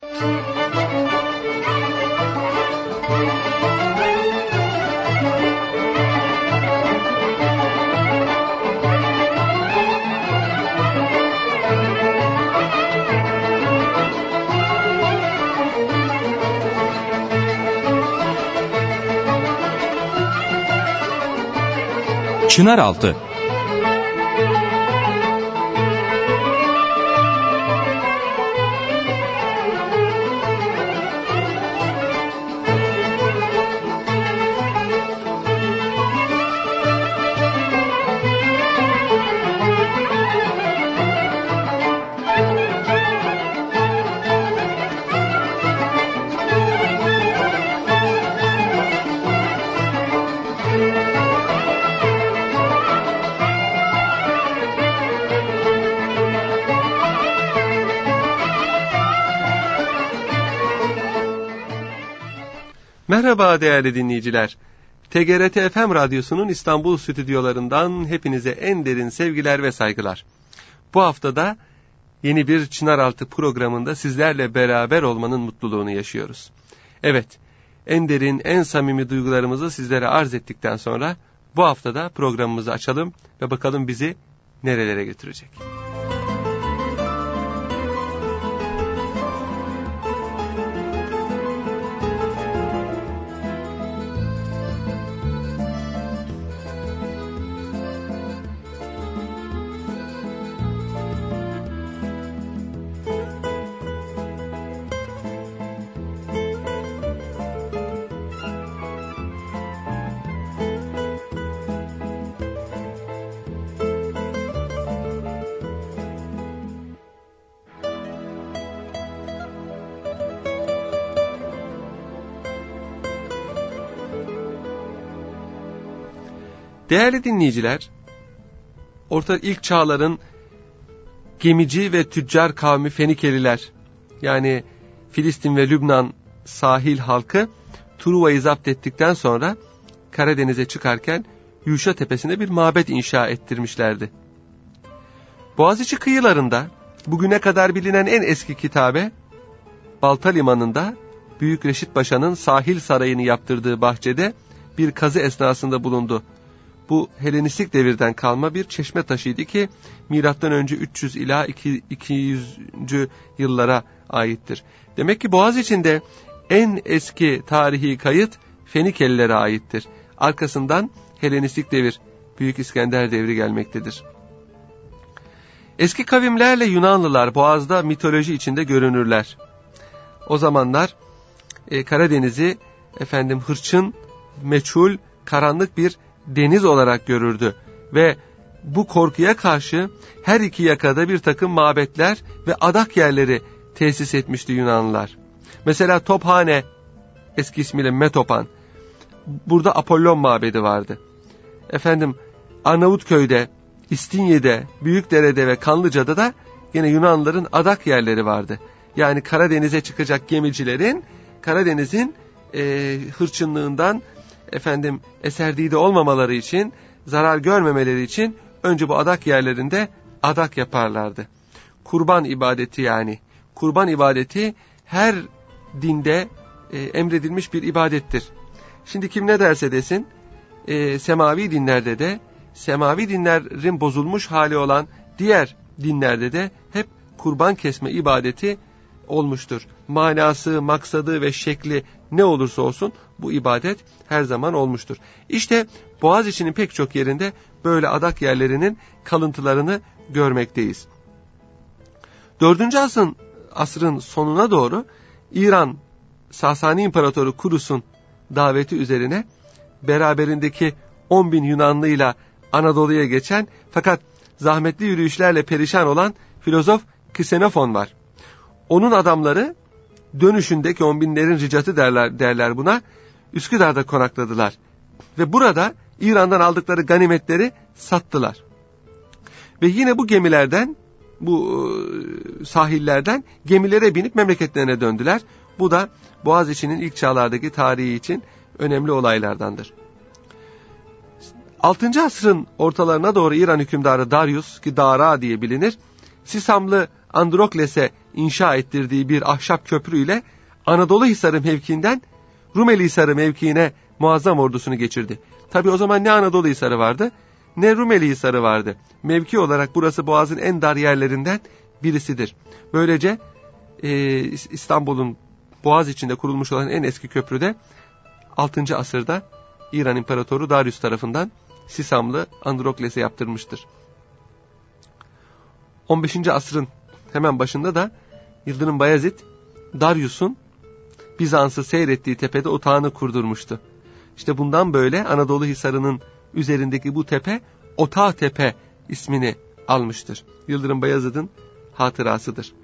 Çınaraltı. Merhaba değerli dinleyiciler. TGRT FM Radyosu'nun İstanbul stüdyolarından hepinize en derin sevgiler ve saygılar. Bu haftada yeni bir Çınaraltı programında sizlerle beraber olmanın mutluluğunu yaşıyoruz. Evet, en derin, en samimi duygularımızı sizlere arz ettikten sonra bu haftada programımızı açalım ve bakalım bizi nerelere götürecek. Değerli dinleyiciler, ilk çağların gemici ve tüccar kavmi Fenikeliler, yani Filistin ve Lübnan sahil halkı Truva'yı zapt ettikten sonra Karadeniz'e çıkarken Yuşa Tepesi'ne bir mabet inşa ettirmişlerdi. Boğaziçi kıyılarında bugüne kadar bilinen en eski kitabe, Balta Limanı'nda Büyük Reşit Paşa'nın sahil sarayını yaptırdığı bahçede bir kazı esnasında bulundu. Bu Helenistik devirden kalma bir çeşme taşıydı ki M.Ö. 300 ila 200. yıllara aittir. Demek ki Boğaziçi'nde en eski tarihi kayıt Fenikelilere aittir. Arkasından Helenistik devir, Büyük İskender devri gelmektedir. Eski kavimlerle Yunanlılar Boğaz'da mitoloji içinde görünürler. O zamanlar Karadeniz'i hırçın, meçhul, karanlık bir deniz olarak görürdü ve bu korkuya karşı her iki yakada bir takım mabetler ve adak yerleri tesis etmişti Yunanlılar. Mesela Tophane, eski ismiyle Metopan, burada Apollon mabedi vardı. Arnavutköy'de, İstinye'de, Büyükdere'de ve Kanlıca'da da yine Yunanlıların adak yerleri vardı. Yani Karadeniz'e çıkacak gemicilerin Karadeniz'in hırçınlığından eserdide olmamaları için, zarar görmemeleri için önce bu adak yerlerinde adak yaparlardı. Kurban ibadeti yani. Kurban ibadeti her dinde emredilmiş bir ibadettir. Şimdi kim ne derse desin, semavi dinlerde de, semavi dinlerin bozulmuş hali olan diğer dinlerde de hep kurban kesme ibadeti olmuştur. Manası, maksadı ve şekli ne olursa olsun bu ibadet her zaman olmuştur. İşte Boğaziçi'nin pek çok yerinde böyle adak yerlerinin kalıntılarını görmekteyiz. 4. asrın sonuna doğru İran Sasani İmparatoru Kurus'un daveti üzerine beraberindeki 10.000 Yunanlıyla Anadolu'ya geçen fakat zahmetli yürüyüşlerle perişan olan filozof Ksenofon var. Onun adamları dönüşündeki 10.000'lerin ricatı derler buna, Üsküdar'da konakladılar. Ve burada İran'dan aldıkları ganimetleri sattılar. Ve yine bu gemilerden, bu sahillerden gemilere binip memleketlerine döndüler. Bu da Boğaziçi'nin ilk çağlardaki tarihi için önemli olaylardandır. 6. asrın ortalarına doğru İran hükümdarı Darius, ki Dara diye bilinir, Sisamlı Androkles'e inşa ettirdiği bir ahşap köprüyle Anadoluhisarı mevkiinden Rumelihisarı mevkiine muazzam ordusunu geçirdi. Tabi o zaman ne Anadoluhisarı vardı ne Rumelihisarı vardı. Mevki olarak burası Boğaz'ın en dar yerlerinden birisidir. Böylece İstanbul'un Boğaz içinde kurulmuş olan en eski köprü de 6. asırda İran İmparatoru Darius tarafından Sisamlı Androkles'e yaptırmıştır. 15. asrın hemen başında da Yıldırım Bayezid Darius'un Bizans'ı seyrettiği tepede otağını kurdurmuştu. İşte bundan böyle Anadoluhisarı'nın üzerindeki bu tepe Otağı Tepe ismini almıştır. Yıldırım Bayezid'in hatırasıdır.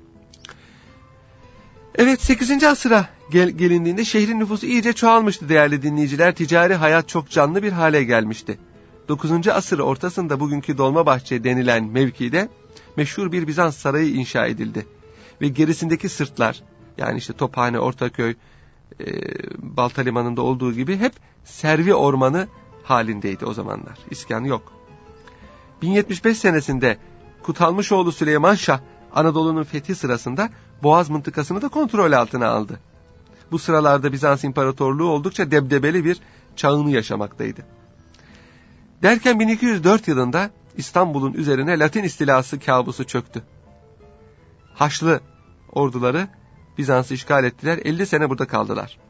Evet, 8. asıra gelindiğinde şehrin nüfusu iyice çoğalmıştı değerli dinleyiciler. Ticari hayat çok canlı bir hale gelmişti. 9. asır ortasında bugünkü Dolmabahçe denilen mevkide meşhur bir Bizans sarayı inşa edildi. Ve gerisindeki sırtlar, yani işte Tophane, Ortaköy, Balta Limanı'nda olduğu gibi hep servi ormanı halindeydi o zamanlar. İskan yok. 1075 senesinde Kutalmışoğlu Süleyman Şah Anadolu'nun fethi sırasında Boğaz mıntıkasını da kontrol altına aldı. Bu sıralarda Bizans İmparatorluğu oldukça debdebeli bir çağını yaşamaktaydı. Derken 1204 yılında İstanbul'un üzerine Latin istilası kabusu çöktü. Haçlı orduları Bizans'ı işgal ettiler, 50 sene burada kaldılar.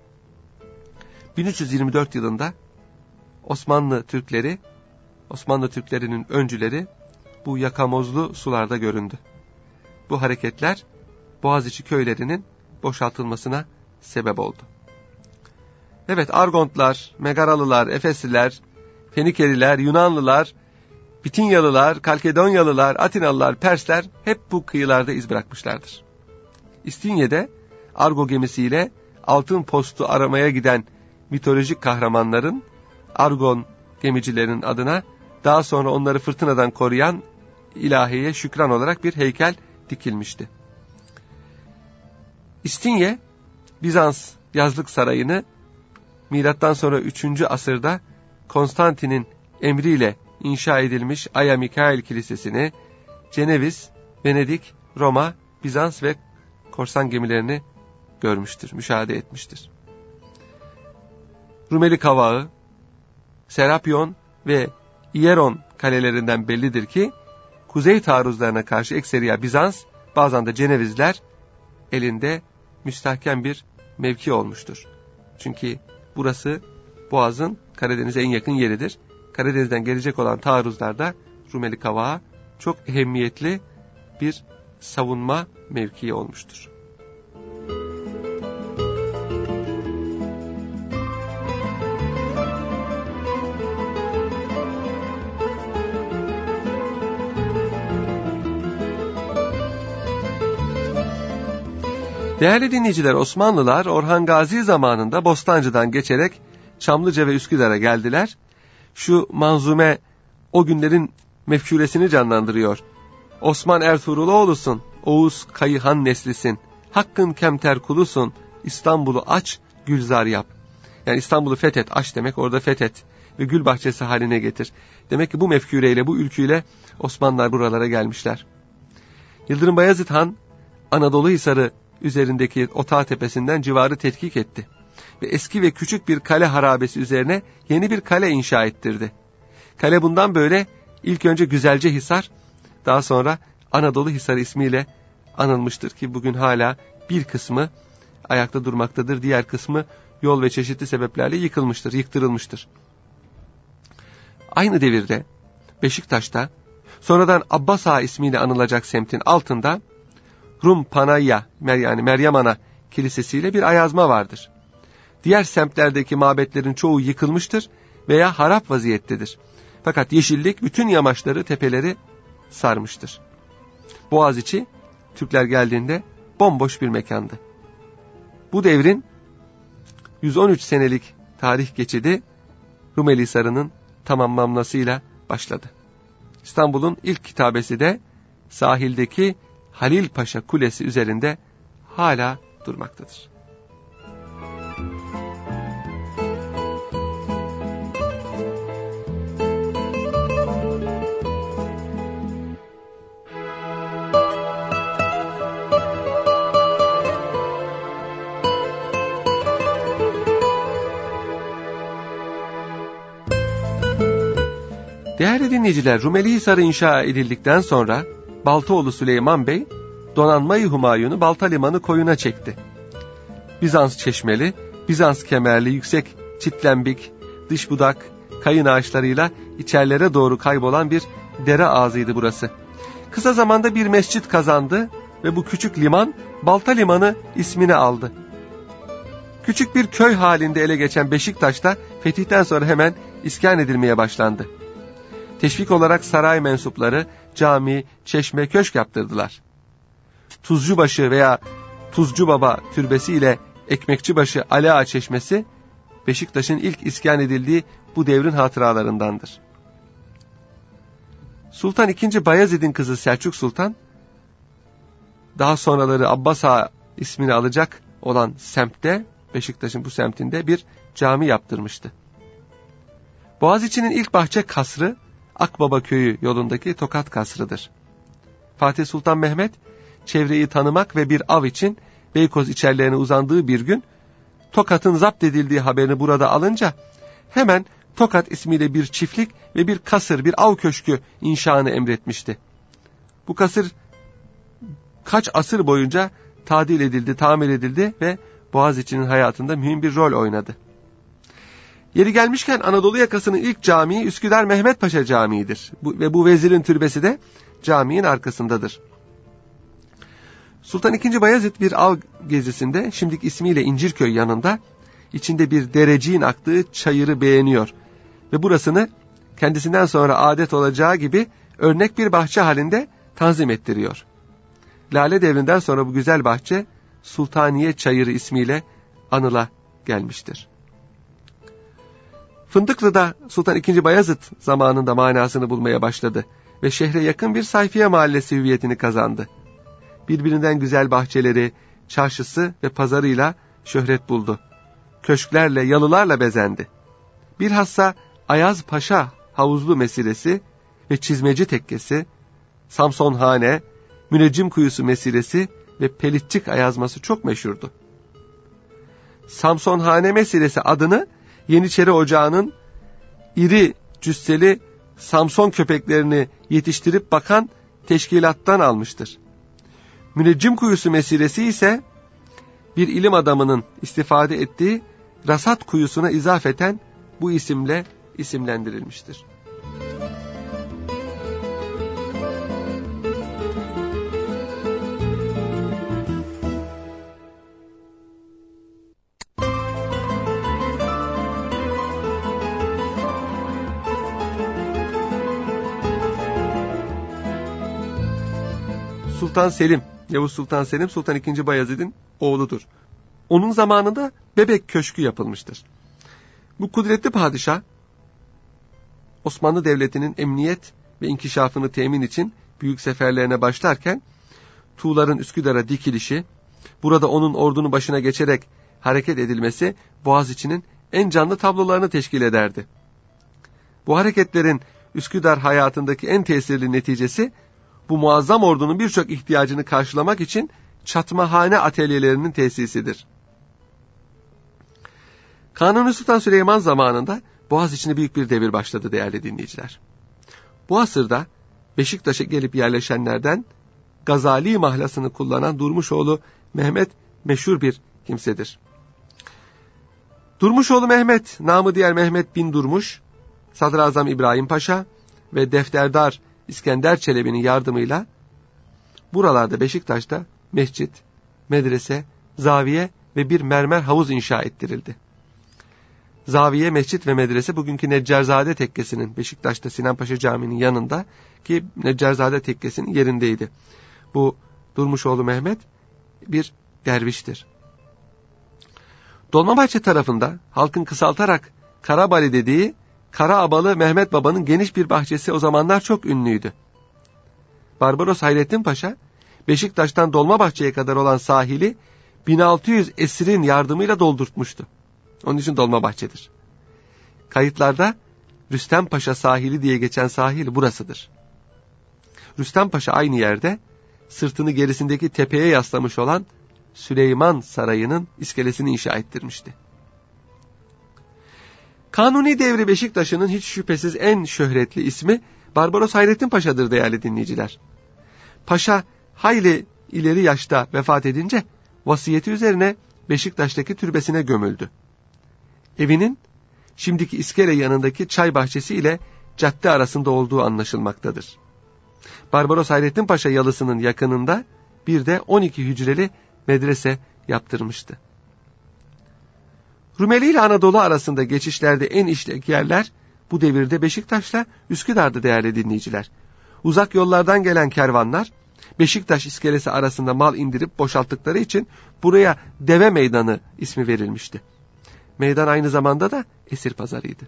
1324 yılında Osmanlı Türklerinin öncüleri bu yakamozlu sularda göründü. Bu hareketler Boğaziçi köylerinin boşaltılmasına sebep oldu. Evet, Argontlar, Megaralılar, Efesliler, Fenikeliler, Yunanlılar, Bitinyalılar, Kalkedonyalılar, Atinalılar, Persler hep bu kıyılarda iz bırakmışlardır. İstinye'de Argo gemisiyle altın postu aramaya giden mitolojik kahramanların, Argon gemicilerin adına daha sonra onları fırtınadan koruyan ilahiye şükran olarak bir heykel dikilmişti. İstinye, Bizans yazlık sarayını milattan sonra 3. asırda Konstantin'in emriyle inşa edilmiş Aya Mikail Kilisesi'ni, Ceneviz, Venedik, Roma, Bizans ve korsan gemilerini görmüştür, müşahede etmiştir. Rumeli Kavağı, Serapyon ve Ieron kalelerinden bellidir ki, kuzey taarruzlarına karşı ekseriya Bizans, bazen de Cenevizler elinde müstahkem bir mevki olmuştur. Çünkü burası Boğaz'ın Karadeniz'e en yakın yeridir. Karadeniz'den gelecek olan taarruzlarda Rumeli Kavağı çok ehemmiyetli bir savunma mevkii olmuştur. Değerli dinleyiciler, Osmanlılar Orhan Gazi zamanında Bostancı'dan geçerek Çamlıca ve Üsküdar'a geldiler. Şu manzume o günlerin mefkuresini canlandırıyor. Osman Ertuğruloğlu'sun, Oğuz Kayıhan neslisin, Hakkın kemter kulusun, İstanbul'u aç, gülzar yap. Yani İstanbul'u fethet, aç demek, orada fethet ve gül bahçesi haline getir. Demek ki bu mefkureyle, bu ülküyle Osmanlılar buralara gelmişler. Yıldırım Bayezid Han, Anadoluhisarı üzerindeki Otağı Tepesi'nden civarı tetkik etti. Ve eski ve küçük bir kale harabesi üzerine yeni bir kale inşa ettirdi. Kale bundan böyle ilk önce Güzelcehisar, daha sonra Anadoluhisar ismiyle anılmıştır ki bugün hala bir kısmı ayakta durmaktadır. Diğer kısmı yol ve çeşitli sebeplerle yıkılmıştır, yıktırılmıştır. Aynı devirde Beşiktaş'ta sonradan Abbas Ağa ismiyle anılacak semtin altında Rum Panayya, yani Meryem Ana kilisesiyle bir ayazma vardır. Diğer semtlerdeki mabetlerin çoğu yıkılmıştır veya harap vaziyettedir. Fakat yeşillik bütün yamaçları, tepeleri sarmıştır. Boğaziçi, Türkler geldiğinde bomboş bir mekandı. Bu devrin 113 senelik tarih geçidi Rumelihisarı'nın tamamlanmasıyla başladı. İstanbul'un ilk kitabesi de sahildeki Halil Paşa Kulesi üzerinde hala durmaktadır. Değerli dinleyiciler, Rumeli Hisarı inşa edildikten sonra Baltaoğlu Süleyman Bey donanmayı Humayun'u Balta Limanı koyuna çekti. Bizans çeşmeli, Bizans kemerli, yüksek çitlembik, dış budak, kayın ağaçlarıyla içerilere doğru kaybolan bir dere ağzıydı burası. Kısa zamanda bir mescit kazandı ve bu küçük liman Balta Limanı ismini aldı. Küçük bir köy halinde ele geçen Beşiktaş'ta fetihten sonra hemen iskan edilmeye başlandı. Teşvik olarak saray mensupları cami, çeşme, köşk yaptırdılar. Tuzcubaşı veya Tuzcu Baba türbesi ile Ekmekçibaşı Ali Ağa çeşmesi Beşiktaş'ın ilk iskan edildiği bu devrin hatıralarındandır. Sultan II. Bayezid'in kızı Selçuk Sultan, daha sonraları Abbas Ağa ismini alacak olan semtte, Beşiktaş'ın bu semtinde bir cami yaptırmıştı. Boğaziçi'nin ilk bahçe kasrı, Akbaba Köyü yolundaki Tokat Kasrı'dır. Fatih Sultan Mehmet, çevreyi tanımak ve bir av için Beykoz içerilerine uzandığı bir gün, Tokat'ın zapt edildiği haberini burada alınca, hemen Tokat ismiyle bir çiftlik ve bir kasır, bir av köşkü inşaını emretmişti. Bu kasır kaç asır boyunca tadil edildi, tamir edildi ve Boğaziçi'nin hayatında mühim bir rol oynadı. Yeri gelmişken Anadolu yakasının ilk camii Üsküdar Mehmet Paşa Camii'dir. Ve bu vezirin türbesi de caminin arkasındadır. Sultan II. Bayezid bir av gezisinde, şimdiki ismiyle İncirköy yanında, içinde bir dereciğin aktığı çayırı beğeniyor. Ve burasını kendisinden sonra adet olacağı gibi örnek bir bahçe halinde tanzim ettiriyor. Lale devrinden sonra bu güzel bahçe Sultaniye Çayırı ismiyle anıla gelmiştir. Fındıklı'da Sultan II. Bayezid zamanında manasını bulmaya başladı ve şehre yakın bir sayfiye mahallesi hüviyetini kazandı. Birbirinden güzel bahçeleri, çarşısı ve pazarıyla şöhret buldu. Köşklerle, yalılarla bezendi. Bilhassa Ayaz Paşa havuzlu mesilesi ve Çizmeci Tekkesi, Samsonhane, Müneccim Kuyusu mesilesi ve Pelitçik ayazması çok meşhurdu. Samsonhane meselesi adını Yeniçeri Ocağı'nın iri cüsseli Samson köpeklerini yetiştirip bakan teşkilattan almıştır. Müneccim Kuyusu meselesi ise bir ilim adamının istifade ettiği Rasat Kuyusu'na izafeten bu isimle isimlendirilmiştir. Sultan Selim, Yavuz Sultan Selim, Sultan II. Bayezid'in oğludur. Onun zamanında Bebek Köşkü yapılmıştır. Bu kudretli padişah, Osmanlı Devleti'nin emniyet ve inkişafını temin için büyük seferlerine başlarken, Tuğlar'ın Üsküdar'a dikilişi, burada onun ordunun başına geçerek hareket edilmesi, Boğaziçi'nin en canlı tablolarını teşkil ederdi. Bu hareketlerin Üsküdar hayatındaki en tesirli neticesi, bu muazzam ordunun birçok ihtiyacını karşılamak için çatmahane atölyelerinin tesisidir. Kanuni Sultan Süleyman zamanında Boğaziçi'ne büyük bir devir başladı değerli dinleyiciler. Bu asırda Beşiktaş'a gelip yerleşenlerden Gazali mahlasını kullanan Durmuşoğlu Mehmet meşhur bir kimsedir. Durmuşoğlu Mehmet, namı diğer Mehmet bin Durmuş, Sadrazam İbrahim Paşa ve Defterdar İskender Çelebi'nin yardımıyla buralarda Beşiktaş'ta mescit, medrese, zaviye ve bir mermer havuz inşa ettirildi. Zaviye, mescit ve medrese bugünkü Neccarzade Tekkesi'nin, Beşiktaş'ta Sinanpaşa Camii'nin yanında ki Neccarzade Tekkesi'nin yerindeydi. Bu Durmuşoğlu Mehmet bir derviştir. Dolmabahçe tarafında halkın kısaltarak Karabali dediği Karaabalı Mehmet Baba'nın geniş bir bahçesi o zamanlar çok ünlüydü. Barbaros Hayrettin Paşa, Beşiktaş'tan Dolmabahçe'ye kadar olan sahili 1600 esirin yardımıyla doldurtmuştu. Onun için Dolmabahçe'dir. Kayıtlarda Rüstem Paşa sahili diye geçen sahil burasıdır. Rüstem Paşa aynı yerde sırtını gerisindeki tepeye yaslamış olan Süleyman Sarayı'nın iskelesini inşa ettirmişti. Kanuni devri Beşiktaş'ının hiç şüphesiz en şöhretli ismi Barbaros Hayrettin Paşa'dır değerli dinleyiciler. Paşa hayli ileri yaşta vefat edince vasiyeti üzerine Beşiktaş'taki türbesine gömüldü. Evinin şimdiki iskele yanındaki çay bahçesi ile cadde arasında olduğu anlaşılmaktadır. Barbaros Hayrettin Paşa yalısının yakınında bir de 12 hücreli medrese yaptırmıştı. Rumeli ile Anadolu arasında geçişlerde en işlek yerler bu devirde Beşiktaş'la Üsküdar'dı değerli dinleyiciler. Uzak yollardan gelen kervanlar Beşiktaş iskelesi arasında mal indirip boşalttıkları için buraya Deve Meydanı ismi verilmişti. Meydan aynı zamanda da esir pazarıydı.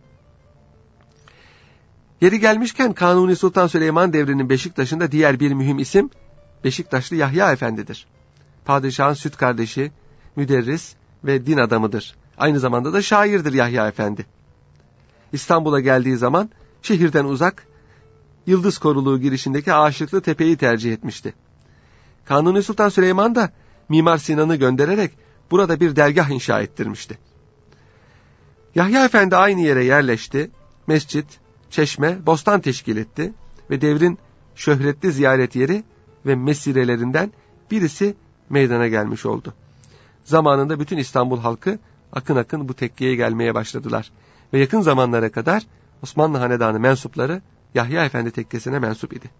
Yeri gelmişken Kanuni Sultan Süleyman devrinin Beşiktaş'ında diğer bir mühim isim Beşiktaşlı Yahya Efendi'dir. Padişahın süt kardeşi, müderris ve din adamıdır. Aynı zamanda da şairdir Yahya Efendi. İstanbul'a geldiği zaman şehirden uzak, Yıldız Koruluğu girişindeki Aşıklı Tepe'yi tercih etmişti. Kanuni Sultan Süleyman da Mimar Sinan'ı göndererek burada bir dergah inşa ettirmişti. Yahya Efendi aynı yere yerleşti, mescit, çeşme, bostan teşkil etti ve devrin şöhretli ziyaret yeri ve mesirelerinden birisi meydana gelmiş oldu. Zamanında bütün İstanbul halkı akın akın bu tekkeye gelmeye başladılar ve yakın zamanlara kadar Osmanlı Hanedanı mensupları Yahya Efendi tekkesine mensup idi.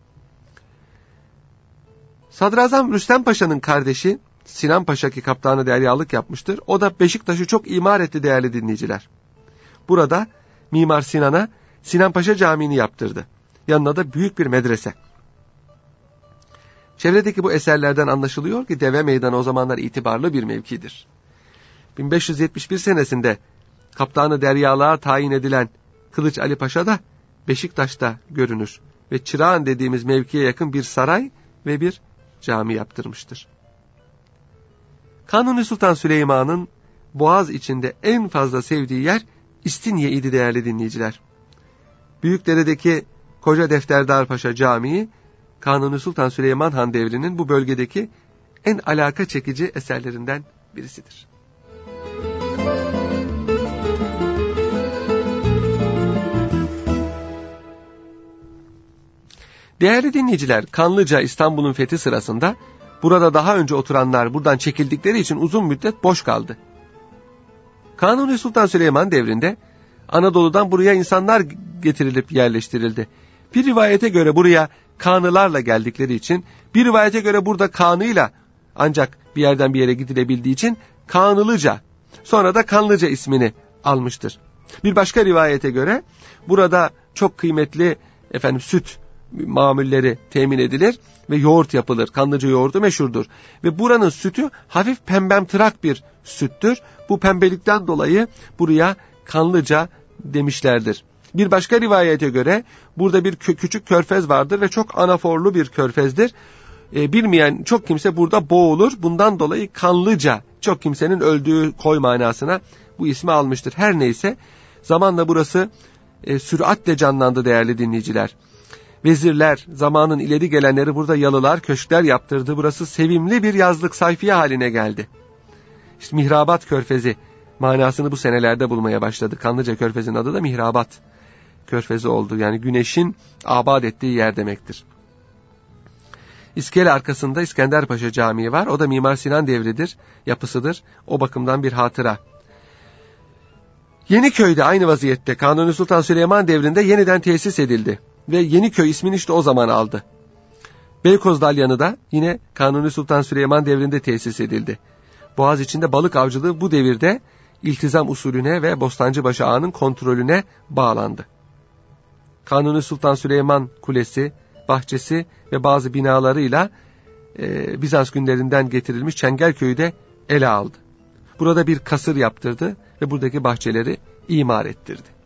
Sadrazam Rüstem Paşa'nın kardeşi Sinan Paşa ki kaptanı deryalık yapmıştır. O da Beşiktaş'ı çok imar etti değerli dinleyiciler. Burada Mimar Sinan'a Sinan Paşa Camii'ni yaptırdı. Yanına da büyük bir medrese. Çevredeki bu eserlerden anlaşılıyor ki Deve Meydanı o zamanlar itibarlı bir mevkidir. 1571 senesinde kaptanı deryalığa tayin edilen Kılıç Ali Paşa da Beşiktaş'ta görünür ve Çırağan dediğimiz mevkiye yakın bir saray ve bir cami yaptırmıştır. Kanuni Sultan Süleyman'ın Boğaz içinde en fazla sevdiği yer İstinye idi değerli dinleyiciler. Büyükdere'deki Koca Defterdar Paşa Camii, Kanuni Sultan Süleyman Han devrinin bu bölgedeki en alaka çekici eserlerinden birisidir. Değerli dinleyiciler, Kanlıca İstanbul'un fethi sırasında burada daha önce oturanlar buradan çekildikleri için uzun müddet boş kaldı. Kanuni Sultan Süleyman devrinde Anadolu'dan buraya insanlar getirilip yerleştirildi. Bir rivayete göre buraya Kanılarla geldikleri için, bir rivayete göre burada Kanı'yla ancak bir yerden bir yere gidilebildiği için Kanılıca, sonra da Kanlıca ismini almıştır. Bir başka rivayete göre burada çok kıymetli süt mamulleri temin edilir ve yoğurt yapılır. Kanlıca yoğurdu meşhurdur. Ve buranın sütü hafif pembemtırak bir süttür. Bu pembelikten dolayı buraya Kanlıca demişlerdir. Bir başka rivayete göre burada bir küçük körfez vardır ve çok anaforlu bir körfezdir. Bilmeyen çok kimse burada boğulur. Bundan dolayı Kanlıca, çok kimsenin öldüğü koy manasına bu ismi almıştır. Her neyse zamanla burası süratle canlandı değerli dinleyiciler. Vezirler, zamanın ileri gelenleri burada yalılar, köşkler yaptırdı. Burası sevimli bir yazlık sayfiye haline geldi. İşte Mihrabat Körfezi manasını bu senelerde bulmaya başladı. Kanlıca Körfezi'nin adı da Mihrabat Körfezi oldu. Yani güneşin abad ettiği yer demektir. İskele arkasında İskenderpaşa Camii var. O da Mimar Sinan devridir, yapısıdır. O bakımdan bir hatıra. Yeniköy'de aynı vaziyette Kanuni Sultan Süleyman devrinde yeniden tesis edildi. Ve Yeniköy ismini işte o zaman aldı. Beykoz Dalyanı da yine Kanuni Sultan Süleyman devrinde tesis edildi. Boğaz içinde balık avcılığı bu devirde iltizam usulüne ve Bostancıbaşı Ağa'nın kontrolüne bağlandı. Kanuni Sultan Süleyman Kulesi, bahçesi ve bazı binalarıyla Bizans günlerinden getirilmiş Çengelköy'ü de ele aldı. Burada bir kasır yaptırdı ve buradaki bahçeleri imar ettirdi.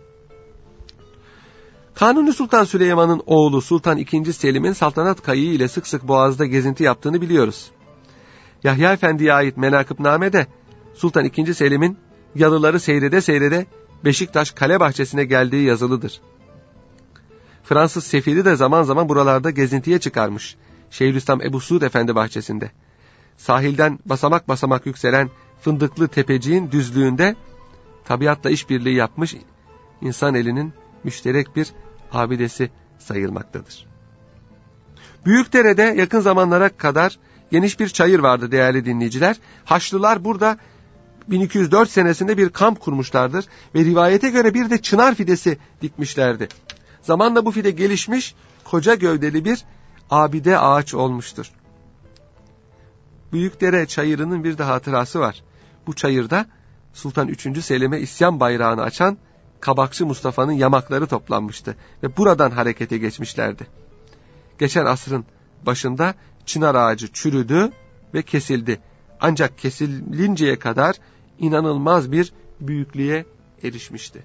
Kanuni Sultan Süleyman'ın oğlu Sultan II. Selim'in saltanat kayığı ile sık sık Boğaz'da gezinti yaptığını biliyoruz. Yahya Efendi'ye ait Menakıb-Name'de Sultan II. Selim'in yalıları seyrede seyrede Beşiktaş kale bahçesine geldiği yazılıdır. Fransız sefiri de zaman zaman buralarda gezintiye çıkarmış. Şeyhülislam Ebu Suud Efendi bahçesinde. Sahilden basamak basamak yükselen fındıklı tepeciğin düzlüğünde tabiatla işbirliği yapmış insan elinin müşterek bir abidesi sayılmaktadır. Büyükdere'de yakın zamanlara kadar geniş bir çayır vardı değerli dinleyiciler. Haçlılar burada 1204 senesinde bir kamp kurmuşlardır ve rivayete göre bir de çınar fidesi dikmişlerdi. Zamanla bu fide gelişmiş, koca gövdeli bir abide ağaç olmuştur. Büyükdere çayırının bir de hatırası var. Bu çayırda Sultan 3. Selim'e isyan bayrağını açan Kabakçı Mustafa'nın yamakları toplanmıştı ve buradan harekete geçmişlerdi. Geçen asrın başında çınar ağacı çürüdü ve kesildi. Ancak kesilinceye kadar inanılmaz bir büyüklüğe erişmişti.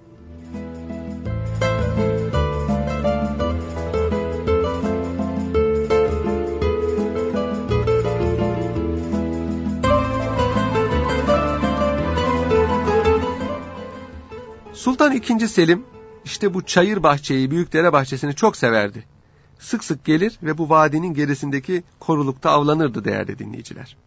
Sultan II. Selim işte bu çayır bahçeyi, Büyükdere bahçesini çok severdi. Sık sık gelir ve bu vadinin gerisindeki korulukta avlanırdı değerli dinleyiciler.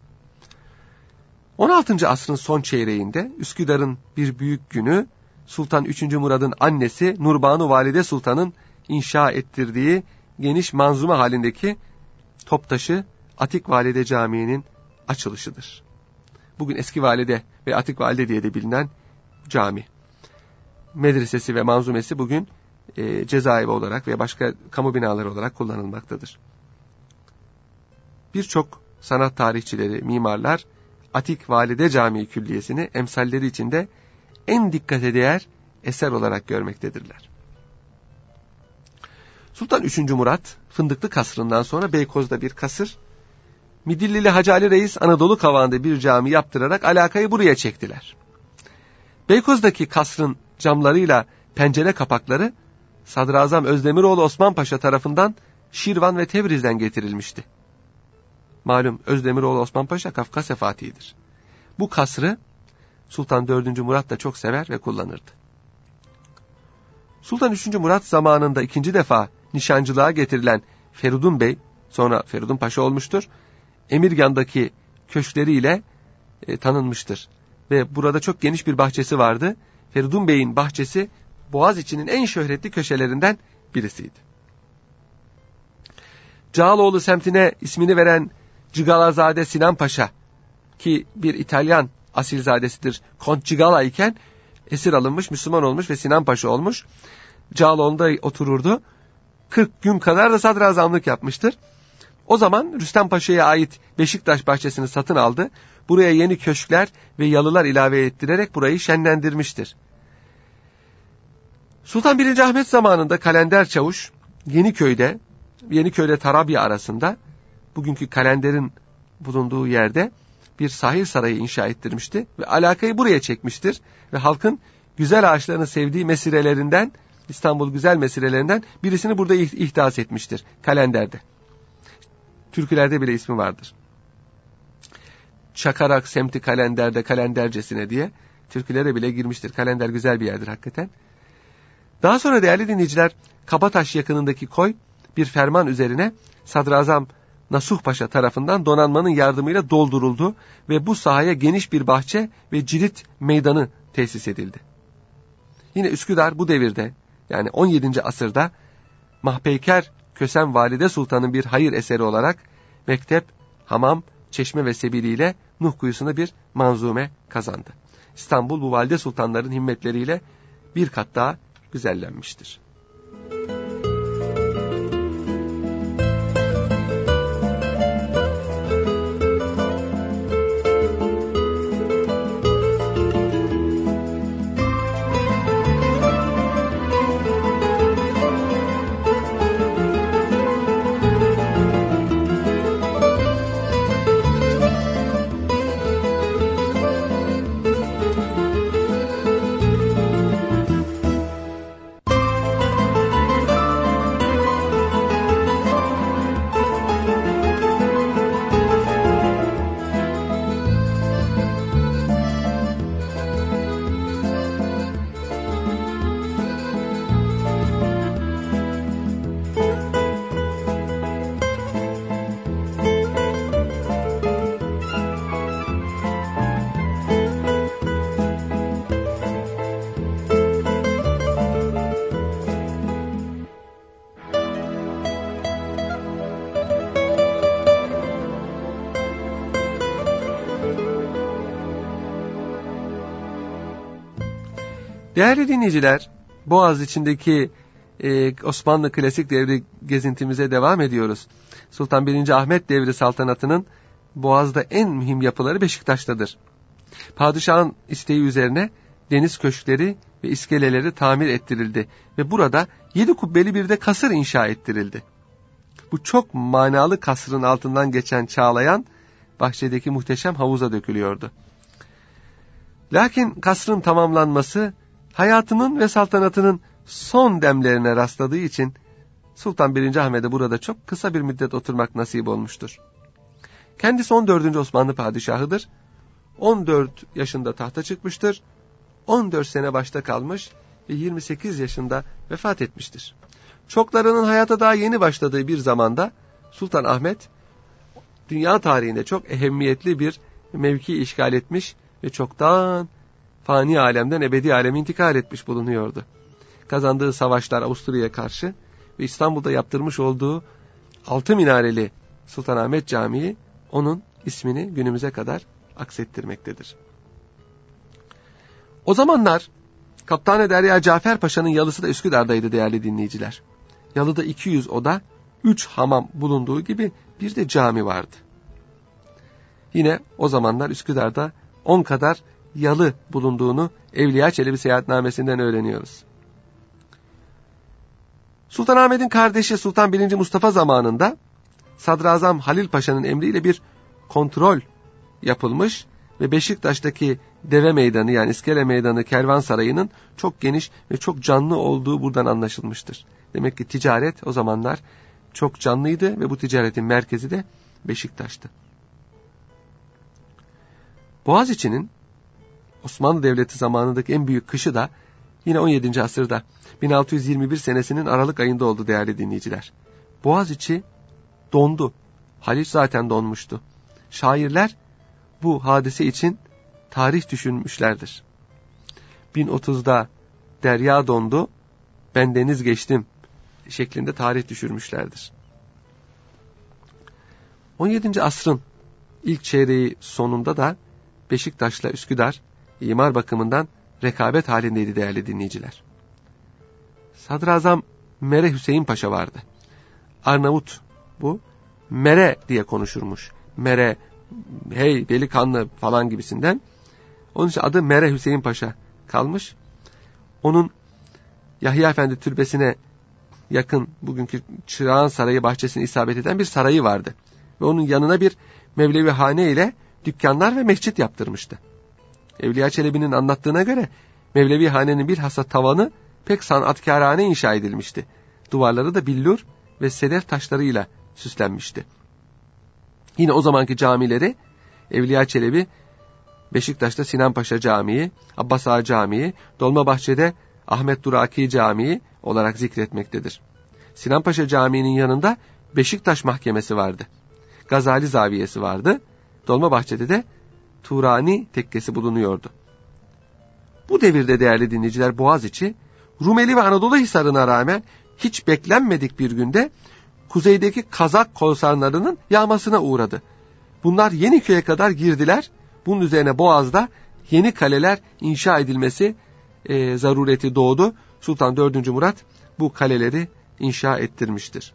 16. asrın son çeyreğinde Üsküdar'ın bir büyük günü Sultan 3. Murad'ın annesi Nurbanu Valide Sultan'ın inşa ettirdiği geniş manzume halindeki Toptaşı Atik Valide Camii'nin açılışıdır. Bugün Eski Valide ve Atik Valide diye de bilinen cami. Medresesi ve manzumesi bugün cezaevi olarak ve başka kamu binaları olarak kullanılmaktadır. Birçok sanat tarihçileri, mimarlar Atik Valide Camii Külliyesi'ni emsalleri içinde en dikkate değer eser olarak görmektedirler. Sultan 3. Murat, Fındıklı Kasrı'ndan sonra Beykoz'da bir kasır, Midillili Hacı Ali Reis Anadolu Kavağı'nda bir cami yaptırarak alakayı buraya çektiler. Beykoz'daki kasrın camlarıyla pencere kapakları Sadrazam Özdemiroğlu Osman Paşa tarafından Şirvan ve Tebriz'den getirilmişti. Malum Özdemiroğlu Osman Paşa Kafkasya Fatihi'dir. Bu kasrı Sultan 4. Murat da çok sever ve kullanırdı. Sultan 3. Murat zamanında 2. defa nişancılığa getirilen Feridun Bey, sonra Feridun Paşa olmuştur, Emirgan'daki köşkleriyle tanınmıştır. Ve burada çok geniş bir bahçesi vardı. Feridun Bey'in bahçesi Boğaziçi'nin en şöhretli köşelerinden birisiydi. Cağaloğlu semtine ismini veren Cigalazade Sinan Paşa, ki bir İtalyan asilzadesidir, Kont Cigala iken esir alınmış, Müslüman olmuş ve Sinan Paşa olmuş. Cağaloğlu'nda otururdu. 40 gün kadar da sadrazamlık yapmıştır. O zaman Rüstem Paşa'ya ait Beşiktaş bahçesini satın aldı. Buraya yeni köşkler ve yalılar ilave ettirerek burayı şenlendirmiştir. Sultan 1. Ahmet zamanında Kalender Çavuş Yeniköy'de Tarabya arasında, bugünkü Kalender'in bulunduğu yerde bir sahil sarayı inşa ettirmişti ve alakayı buraya çekmiştir ve halkın güzel ağaçlarını sevdiği mesirelerinden, İstanbul güzel mesirelerinden birisini burada ihdas etmiştir Kalender'de. Türkülerde bile ismi vardır. Çakarak semti Kalender'de kalendercesine diye türkülere bile girmiştir. Kalender güzel bir yerdir hakikaten. Daha sonra değerli dinleyiciler, Kabataş yakınındaki koy bir ferman üzerine Sadrazam Nasuh Paşa tarafından donanmanın yardımıyla dolduruldu ve bu sahaya geniş bir bahçe ve cirit meydanı tesis edildi. Yine Üsküdar bu devirde, yani 17. asırda Mahpeyker Kösem Valide Sultan'ın bir hayır eseri olarak mektep, hamam, çeşme ve sebiliyle Nuh Kuyusu'na bir manzume kazandı. İstanbul bu valide sultanların himmetleriyle bir kat daha güzellenmiştir. Değerli dinleyiciler, Boğaz içindeki Osmanlı klasik devri gezintimize devam ediyoruz. Sultan 1. Ahmet devri saltanatının Boğaz'da en mühim yapıları Beşiktaş'tadır. Padişahın isteği üzerine deniz köşkleri ve iskeleleri tamir ettirildi ve burada 7 kubbeli bir de kasır inşa ettirildi. Bu çok manalı kasrın altından geçen Çağlayan, bahçedeki muhteşem havuza dökülüyordu. Lakin kasrın tamamlanması, hayatının ve saltanatının son demlerine rastladığı için Sultan 1. Ahmet'e burada çok kısa bir müddet oturmak nasip olmuştur. Kendisi 14. Osmanlı padişahıdır. 14 yaşında tahta çıkmıştır. 14 sene başta kalmış ve 28 yaşında vefat etmiştir. Çoklarının hayata daha yeni başladığı bir zamanda Sultan Ahmet, dünya tarihinde çok ehemmiyetli bir mevki işgal etmiş ve çoktan fani alemden ebedi aleme intikal etmiş bulunuyordu. Kazandığı savaşlar Avusturya'ya karşı ve İstanbul'da yaptırmış olduğu 6 minareli Sultanahmet Camii onun ismini günümüze kadar aksettirmektedir. O zamanlar Kaptanı Derya Cafer Paşa'nın yalısı da Üsküdar'daydı değerli dinleyiciler. Yalıda 200 oda, 3 hamam bulunduğu gibi bir de cami vardı. Yine o zamanlar Üsküdar'da 10 kadar yalı bulunduğunu Evliya Çelebi seyahatnamesinden öğreniyoruz. Sultanahmet'in kardeşi Sultan 1. Mustafa zamanında Sadrazam Halil Paşa'nın emriyle bir kontrol yapılmış ve Beşiktaş'taki deve meydanı yani iskele meydanı kervansarayının çok geniş ve çok canlı olduğu buradan anlaşılmıştır. Demek ki ticaret o zamanlar çok canlıydı ve bu ticaretin merkezi de Beşiktaş'tı. Boğaziçi'nin Osmanlı Devleti zamanındaki en büyük kışı da yine 17. asırda 1621 senesinin Aralık ayında oldu değerli dinleyiciler. Boğaziçi dondu. Haliç zaten donmuştu. Şairler bu hadise için tarih düşünmüşlerdir. 1030'da derya dondu, ben deniz geçtim şeklinde tarih düşürmüşlerdir. 17. asrın ilk çeyreği sonunda da Beşiktaş'la Üsküdar imar bakımından rekabet halindeydi değerli dinleyiciler. Sadrazam Mere Hüseyin Paşa vardı. Arnavut bu. Mere diye konuşurmuş. Mere, hey delikanlı falan gibisinden. Onun için adı Mere Hüseyin Paşa kalmış. Onun Yahya Efendi türbesine yakın bugünkü Çırağan Sarayı bahçesine isabet eden bir sarayı vardı. Ve onun yanına bir Mevlevihane ile dükkanlar ve mescit yaptırmıştı. Evliya Çelebi'nin anlattığına göre Mevlevihane'nin bilhassa tavanı pek sanatkârane inşa edilmişti. Duvarları da billur ve sedef taşlarıyla süslenmişti. Yine o zamanki camileri Evliya Çelebi Beşiktaş'ta Sinan Paşa Camii, Abbas Ağa Camii, Dolmabahçe'de Ahmet Duraki Camii olarak zikretmektedir. Sinan Paşa Camii'nin yanında Beşiktaş Mahkemesi vardı. Gazali Zaviyesi vardı. Dolmabahçe'de de Turani Tekkesi bulunuyordu. Bu devirde değerli dinleyiciler Boğaziçi, Rumeli ve Anadolu Hisarı'na rağmen hiç beklenmedik bir günde kuzeydeki Kazak korsanlarının yağmasına uğradı. Bunlar Yeniköy'e kadar girdiler. Bunun üzerine Boğaz'da yeni kaleler inşa edilmesi zarureti doğdu. Sultan 4. Murat bu kaleleri inşa ettirmiştir.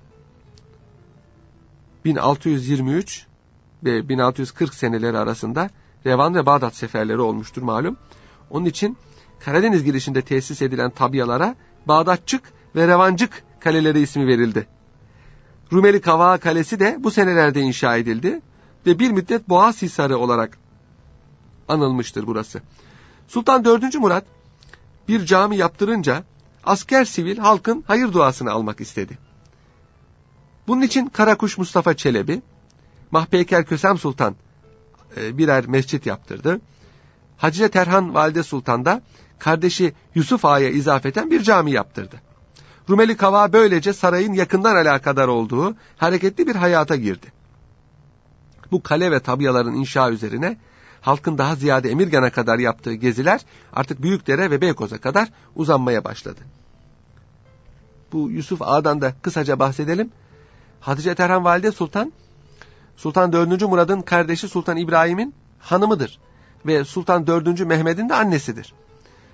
1623 ve 1640 seneleri arasında Revan ve Bağdat seferleri olmuştur malum. Onun için Karadeniz girişinde tesis edilen tabyalara Bağdatçık ve Revancık kaleleri ismi verildi. Rumeli Kavağı Kalesi de bu senelerde inşa edildi ve bir müddet Boğaz Hisarı olarak anılmıştır burası. Sultan 4. Murat bir cami yaptırınca asker sivil halkın hayır duasını almak istedi. Bunun için Karakuş Mustafa Çelebi, Mahpeyker Kösem Sultan birer mescit yaptırdı. Hatice Terhan Valide Sultan da kardeşi Yusuf Ağa'ya izafeten bir cami yaptırdı. Rumeli Kavağı böylece sarayın yakından alakadar olduğu hareketli bir hayata girdi. Bu kale ve tabyaların inşa üzerine halkın daha ziyade Emirgan'a kadar yaptığı geziler artık Büyükdere ve Beykoz'a kadar uzanmaya başladı. Bu Yusuf Ağa'dan da kısaca bahsedelim. Hatice Terhan Valide Sultan, Sultan 4. Murad'ın kardeşi Sultan İbrahim'in hanımıdır ve Sultan 4. Mehmet'in de annesidir.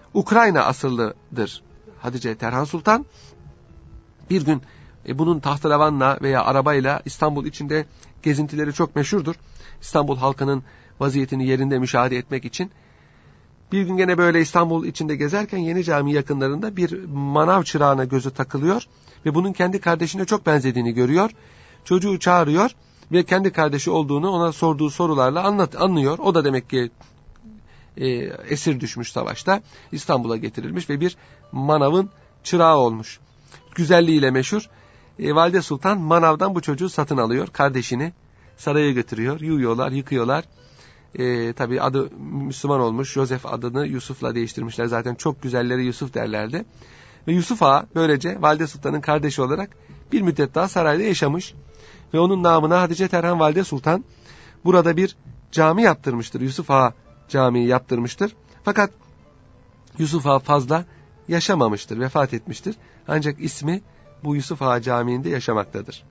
Ukrayna asıllıdır Hatice Terhan Sultan. Bir gün bunun tahterevanla veya arabayla İstanbul içinde gezintileri çok meşhurdur. İstanbul halkının vaziyetini yerinde müşahede etmek için. Bir gün gene böyle İstanbul içinde gezerken Yeni Cami yakınlarında bir manav çırağına gözü takılıyor ve bunun kendi kardeşine çok benzediğini görüyor. Çocuğu çağırıyor ve kendi kardeşi olduğunu ona sorduğu sorularla anlıyor. O da demek ki esir düşmüş savaşta, İstanbul'a getirilmiş ve bir manavın çırağı olmuş. Güzelliğiyle meşhur. Valide Sultan manavdan bu çocuğu satın alıyor, kardeşini saraya götürüyor, yuyuyorlar, yıkıyorlar. Tabii adı Müslüman olmuş, Joseph adını Yusuf'la değiştirmişler, zaten çok güzelleri Yusuf derlerdi. Ve Yusuf Ağa böylece Valide Sultan'ın kardeşi olarak bir müddet daha sarayda yaşamış. Ve onun namına Hatice Terhan Valide Sultan burada bir cami yaptırmıştır. Yusuf Ağa Camii yaptırmıştır. Fakat Yusuf Ağa fazla yaşamamıştır, vefat etmiştir. Ancak ismi bu Yusuf Ağa Camii'nde yaşamaktadır.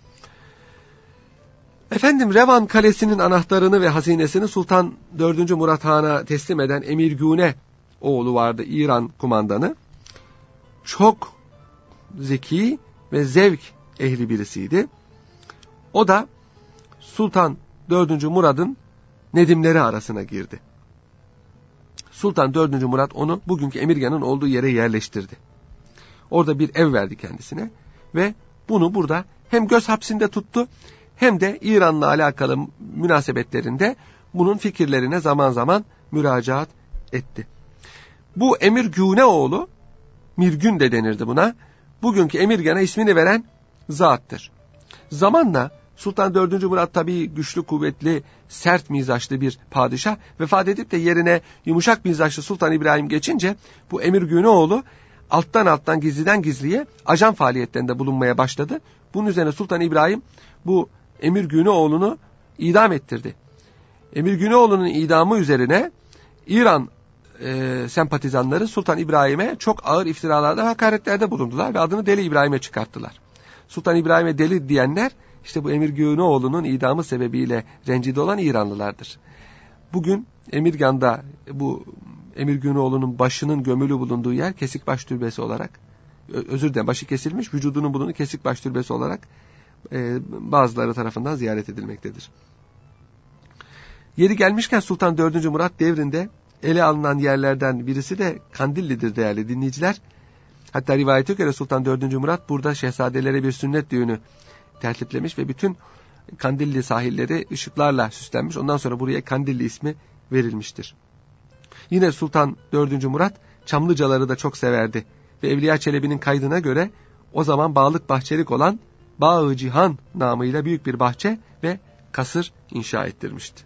Efendim, Revan Kalesi'nin anahtarını ve hazinesini Sultan 4. Murat Han'a teslim eden Emir Güne oğlu vardı, İran kumandanı. Çok zeki ve zevk ehli birisiydi. O da Sultan 4. Murad'ın nedimleri arasına girdi. Sultan 4. Murad onu bugünkü Emirgan'ın olduğu yere yerleştirdi. Orada bir ev verdi kendisine ve bunu burada hem göz hapsinde tuttu hem de İran'la alakalı münasebetlerinde bunun fikirlerine zaman zaman müracaat etti. Bu Emir Güne oğlu, Mirgün de denirdi buna, bugünkü Emirgan'a ismini veren zattır. Zamanla Sultan 4. Murat tabii güçlü, kuvvetli, sert mizaçlı bir padişah, vefat edip de yerine yumuşak mizaçlı Sultan İbrahim geçince bu Emir Güneoğlu alttan gizliden gizliye ajan faaliyetlerinde bulunmaya başladı. Bunun üzerine Sultan İbrahim bu Emir Güneoğlu'nu idam ettirdi. Emir Güneoğlu'nun idamı üzerine İran sempatizanları Sultan İbrahim'e çok ağır iftiralarda, hakaretlerde bulundular ve adını Deli İbrahim'e çıkarttılar. Sultan İbrahim'e deli diyenler işte bu Emir Güneoğlu'nun idamı sebebiyle rencide olan İranlılardır. Bugün Emirgan'da bu Emir Güneoğlu'nun başının gömülü bulunduğu yer Kesikbaş Türbesi olarak, başı kesilmiş, vücudunun bulunduğu Kesikbaş Türbesi olarak bazıları tarafından ziyaret edilmektedir. Yeri gelmişken Sultan 4. Murat devrinde ele alınan yerlerden birisi de Kandilli'dir değerli dinleyiciler. Hatta rivayete göre Sultan 4. Murat burada şehzadelere bir sünnet düğünü tertiplemiş ve bütün Kandilli sahilleri ışıklarla süslenmiş. Ondan sonra buraya Kandilli ismi verilmiştir. Yine Sultan 4. Murat Çamlıcaları da çok severdi ve Evliya Çelebi'nin kaydına göre o zaman bağlık bahçelik olan Bağı Cihan namıyla büyük bir bahçe ve kasır inşa ettirmişti.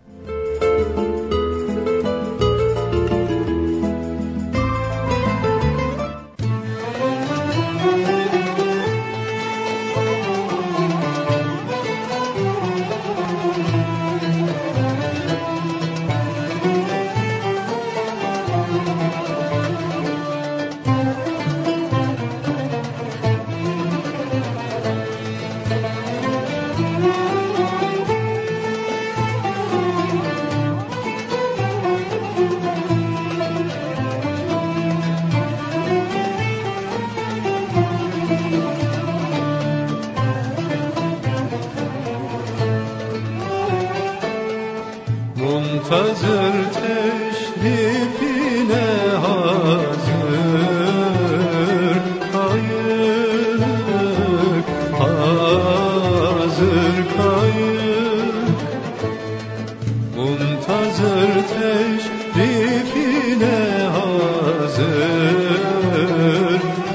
Muntazır teşrifine hazır kayık, hazır kayık. Muntazır teşrifine hazır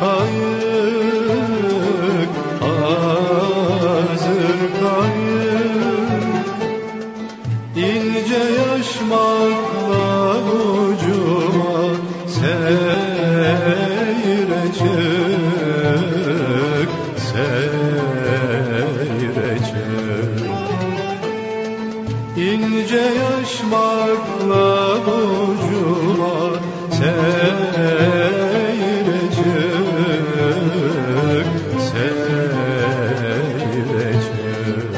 kayık, hazır kayık. İnce yaşmakla ucuma seyre çık, seyre çık. İnce yaşmakla ucuma seyre çık, seyre çık.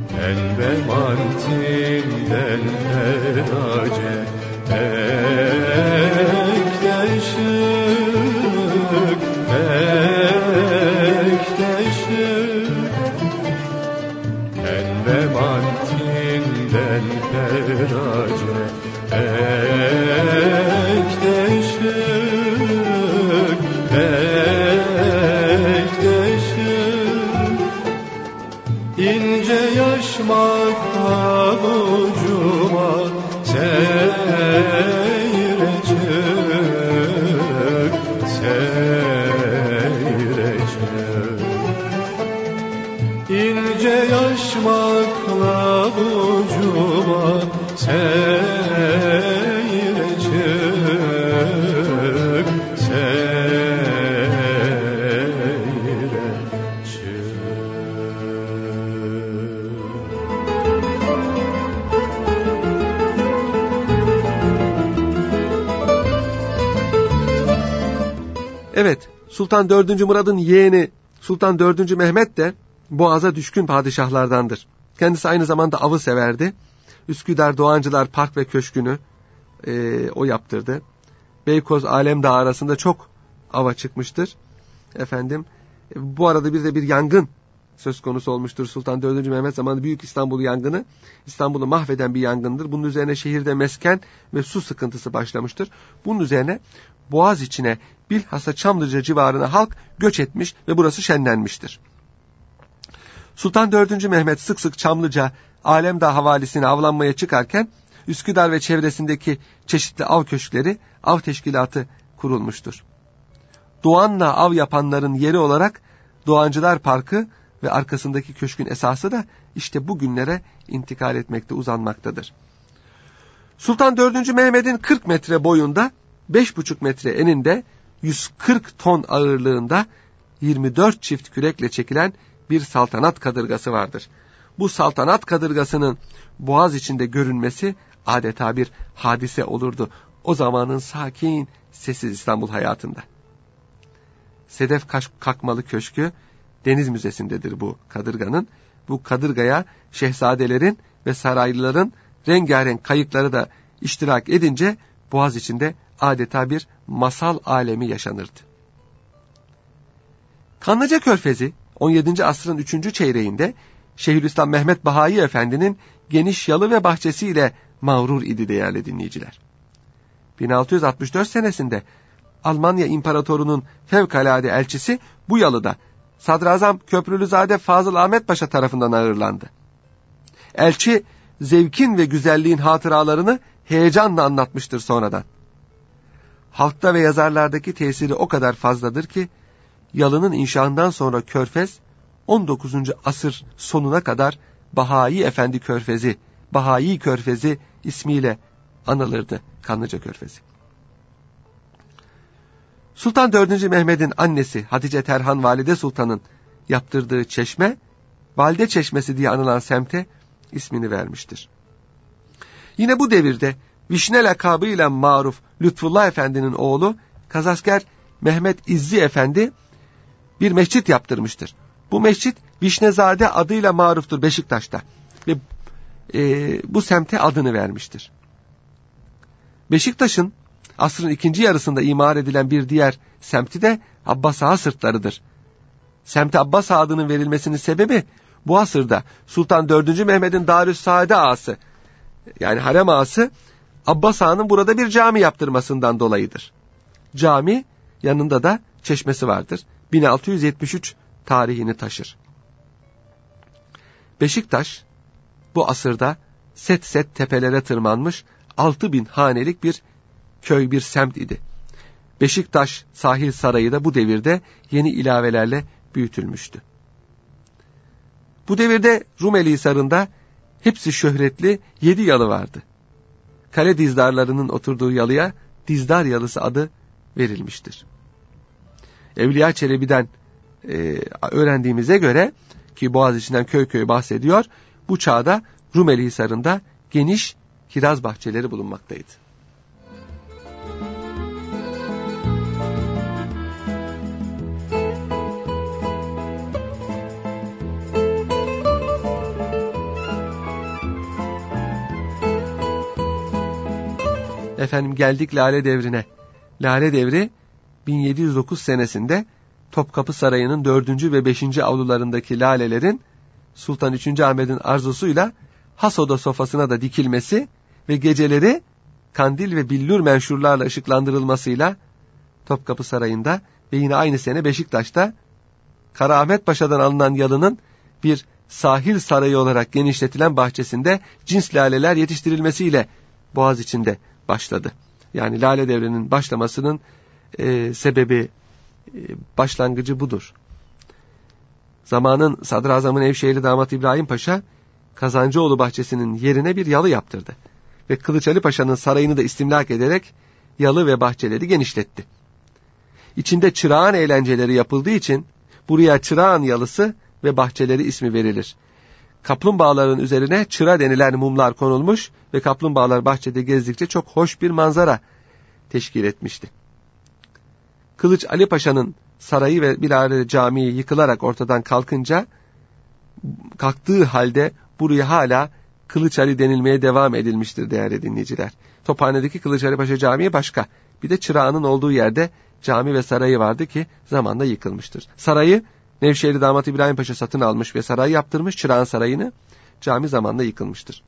Elbe mantinden ferace İnce yaşmakla ucuma seyredecek, seyredecek. İnce yaşmakla ucuma seyredecek, seyredecek. Evet, Sultan 4. Murad'ın yeğeni Sultan 4. Mehmet de boğaza düşkün padişahlardandır. Kendisi aynı zamanda avı severdi. Üsküdar Doğancılar Park ve Köşkü'nü o yaptırdı. Beykoz Alemdağ arasında çok ava çıkmıştır. Bu arada bir yangın söz konusu olmuştur. Sultan 4. Mehmet zamanında Büyük İstanbul yangını, İstanbul'u mahveden bir yangındır. Bunun üzerine şehirde mesken ve su sıkıntısı başlamıştır. Bunun üzerine Boğaz içine, bilhassa Çamlıca civarına halk göç etmiş ve burası şenlenmiştir. Sultan 4. Mehmet sık sık Çamlıca, Alemdağ havalisine avlanmaya çıkarken Üsküdar ve çevresindeki çeşitli av köşkleri, av teşkilatı kurulmuştur. Doğanla av yapanların yeri olarak Doğancılar Parkı ve arkasındaki köşkün esası da işte bugünlere intikal etmekte, uzanmaktadır. Sultan 4. Mehmet'in 40 metre boyunda, 5,5 metre eninde, 140 ton ağırlığında 24 çift kürekle çekilen bir saltanat kadırgası vardır. Bu saltanat kadırgasının Boğaz içinde görünmesi adeta bir hadise olurdu o zamanın sakin, sessiz İstanbul hayatında. Sedef Kakmalı Köşkü Deniz Müzesi'ndedir bu kadırganın. Bu kadırgaya şehzadelerin ve saraylıların rengarenk kayıkları da iştirak edince Boğaz içinde adeta bir masal alemi yaşanırdı. Kanlıca Körfezi 17. asrın 3. çeyreğinde Şeyhülislam Mehmet Bahai Efendi'nin geniş yalı ve bahçesiyle mağrur idi değerli dinleyiciler. 1664 senesinde Almanya İmparatorunun fevkalade elçisi bu yalıda Sadrazam Köprülüzade Fazıl Ahmet Paşa tarafından ağırlandı. Elçi zevkin ve güzelliğin hatıralarını heyecanla anlatmıştır sonradan. Halkta ve yazarlardaki tesiri o kadar fazladır ki yalının inşaından sonra Körfez 19. asır sonuna kadar Bahai Efendi Körfezi, Bahai Körfezi ismiyle anılırdı, Kanlıca Körfezi. Sultan 4. Mehmet'in annesi Hatice Terhan Valide Sultan'ın yaptırdığı çeşme, Valide Çeşmesi diye anılan semte ismini vermiştir. Yine bu devirde Vişne lakabıyla maruf Lütfullah Efendi'nin oğlu Kazasker Mehmet İzzi Efendi bir mescit yaptırmıştır. Bu mescit Vişnezade adıyla maruftur Beşiktaş'ta ve bu semte adını vermiştir. Beşiktaş'ın asrın ikinci yarısında imar edilen bir diğer semti de Abbas Ağa Sırtları'dır. Semte Abbas Ağa adının verilmesinin sebebi bu asırda Sultan 4. Mehmet'in Darüssaade Ağası, yani harem ağası Abbas Ağa'nın burada bir cami yaptırmasından dolayıdır. Cami yanında da çeşmesi vardır. 1673 tarihini taşır. Beşiktaş bu asırda set tepelere tırmanmış 6000 hanelik bir köy, bir semt idi. Beşiktaş Sahil Sarayı da bu devirde yeni ilavelerle büyütülmüştü. Bu devirde Rumelihisarı'nda hepsi şöhretli 7 yalı vardı. Kale dizdarlarının oturduğu yalıya Dizdar Yalısı adı verilmiştir. Evliya Çelebi'den öğrendiğimize göre ki Boğaziçi'nden köy köy bahsediyor, bu çağda Rumelihisarı'nda geniş kiraz bahçeleri bulunmaktaydı. Efendim geldik Lale Devri'ne. Lale Devri 1709 senesinde Topkapı Sarayı'nın 4. ve 5. avlularındaki lalelerin Sultan 3. Ahmet'in arzusuyla has oda sofasına da dikilmesi ve geceleri kandil ve billur menşurlarla ışıklandırılmasıyla Topkapı Sarayı'nda ve yine aynı sene Beşiktaş'ta Karaahmet Paşa'dan alınan yalının bir sahil sarayı olarak genişletilen bahçesinde cins laleler yetiştirilmesiyle Boğaziçi'nde başladı. Yani Lale Devri'nin başlamasının sebebi, başlangıcı budur. Zamanın Sadrazamı Nevşehirli damat İbrahim Paşa, Kazancıoğlu bahçesinin yerine bir yalı yaptırdı. Ve Kılıç Ali Paşa'nın sarayını da istimlak ederek yalı ve bahçeleri genişletti. İçinde çırağan eğlenceleri yapıldığı için buraya Çırağan Yalısı ve bahçeleri ismi verilir. Kaplumbağaların üzerine çıra denilen mumlar konulmuş ve kaplumbağalar bahçede gezdikçe çok hoş bir manzara teşkil etmişti. Kılıç Ali Paşa'nın sarayı ve bilahare camii yıkılarak ortadan kalktığı halde buraya hala Kılıç Ali denilmeye devam edilmiştir değerli dinleyiciler. Tophane'deki Kılıç Ali Paşa Camii başka. Bir de çırağının olduğu yerde cami ve sarayı vardı ki zamanla yıkılmıştır. Sarayı Nevşehirli damat İbrahim Paşa satın almış ve saray yaptırmış, Çırağan Sarayı'nı. Cami zamanla yıkılmıştır.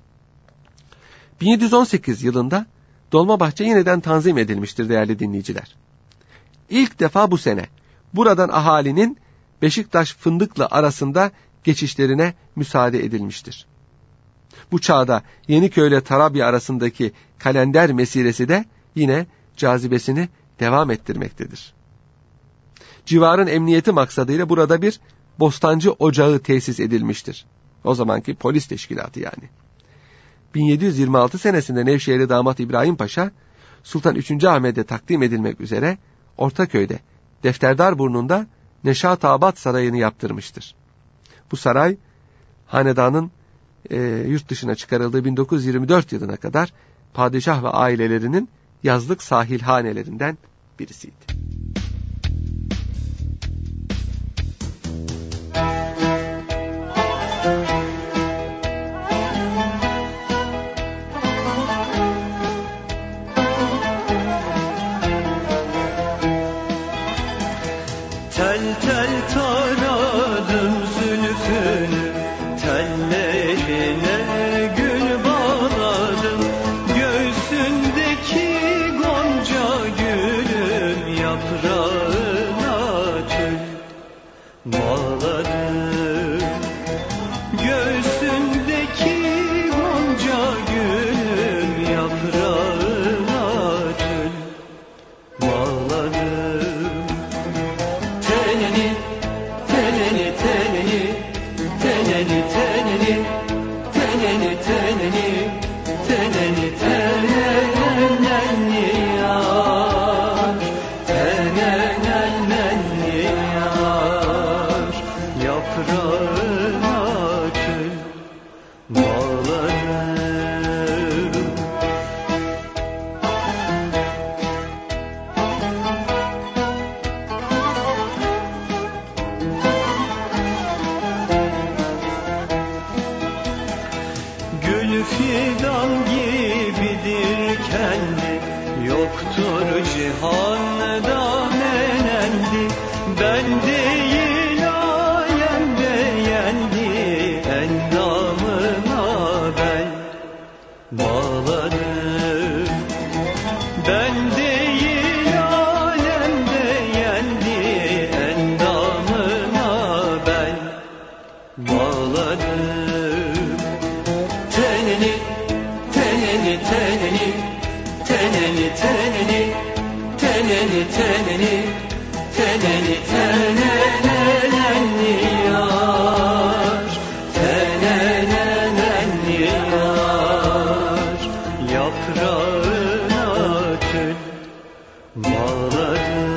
1718 yılında Dolmabahçe yeniden tanzim edilmiştir değerli dinleyiciler. İlk defa bu sene buradan ahalinin Beşiktaş Fındıklı arasında geçişlerine müsaade edilmiştir. Bu çağda Yeniköy ile Tarabya arasındaki kalender mesiresi de yine cazibesini devam ettirmektedir. Civarın emniyeti maksadıyla burada bir bostancı ocağı tesis edilmiştir. O zamanki polis teşkilatı yani. 1726 senesinde Nevşehirli damat İbrahim Paşa, Sultan 3. Ahmet'e takdim edilmek üzere Ortaköy'de, Defterdarburnu'nda Neşat-ı Sarayı'nı yaptırmıştır. Bu saray, hanedanın yurt dışına çıkarıldığı 1924 yılına kadar padişah ve ailelerinin yazlık sahilhanelerinden birisiydi. Tel tel taradım zülfünü, tellerine gül bağladım. Göğsündeki gonca gülün yaprağına tül bağladım. Göğsündeki gonca gülün yaprağına tül bağladım. Teneni, teneni, teneni, teneni, teneni, teneni, teneni, teneni, tenenenni yar, tenenenni yar, yaprağına tül bağladım. Gül fidan gibidir kendi, yoktur cihanda menendi. Ben değil alemde yendi, endamına ben bağladım. Ben değil alemde yendi, endamına ben bağladım. Teneni, teneni, teneni, teneni, teneni, teneni, teneni, teneni, tenenenni yar, tenenenni yar, yaprağına tül bağladım.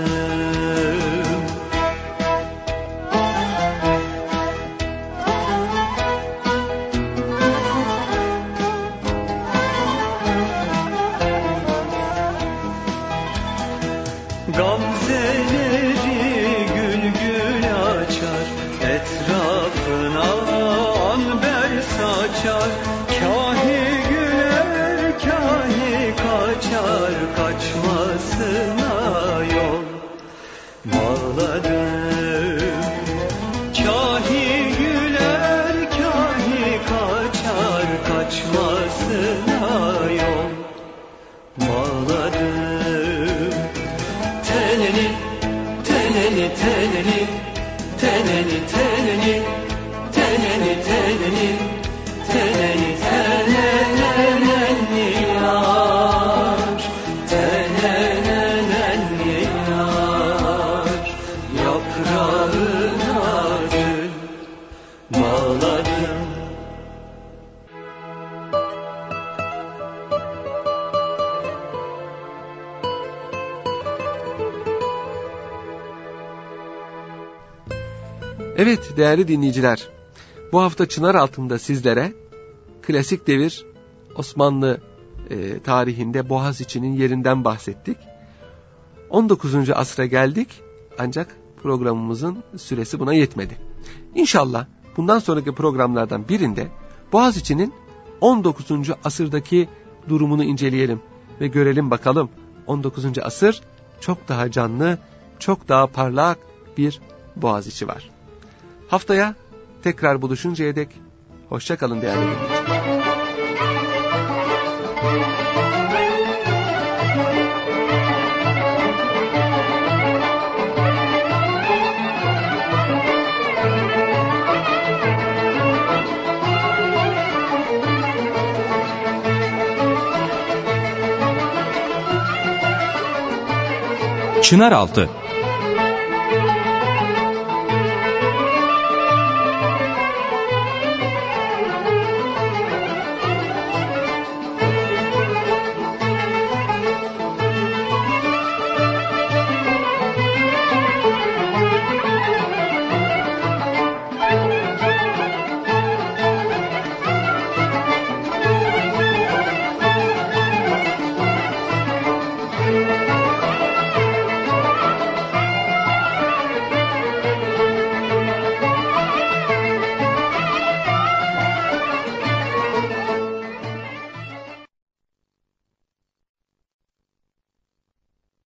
Gamzeleri gül gül açar, teneni, teneni, teneni, teneni, teneni, teneni, tenenenenni yar, tenenenenni yar, yaprağına gül bağladım. Evet değerli dinleyiciler, bu hafta Çınar Altın'da sizlere klasik devir Osmanlı tarihinde Boğaziçi'nin yerinden bahsettik. 19. asra geldik ancak programımızın süresi buna yetmedi. İnşallah bundan sonraki programlardan birinde Boğaziçi'nin 19. asırdaki durumunu inceleyelim ve görelim bakalım 19. asır çok daha canlı, çok daha parlak bir Boğaziçi var. Haftaya tekrar buluşuncaya dek hoşça kalın değerli dinleyiciler. Çınaraltı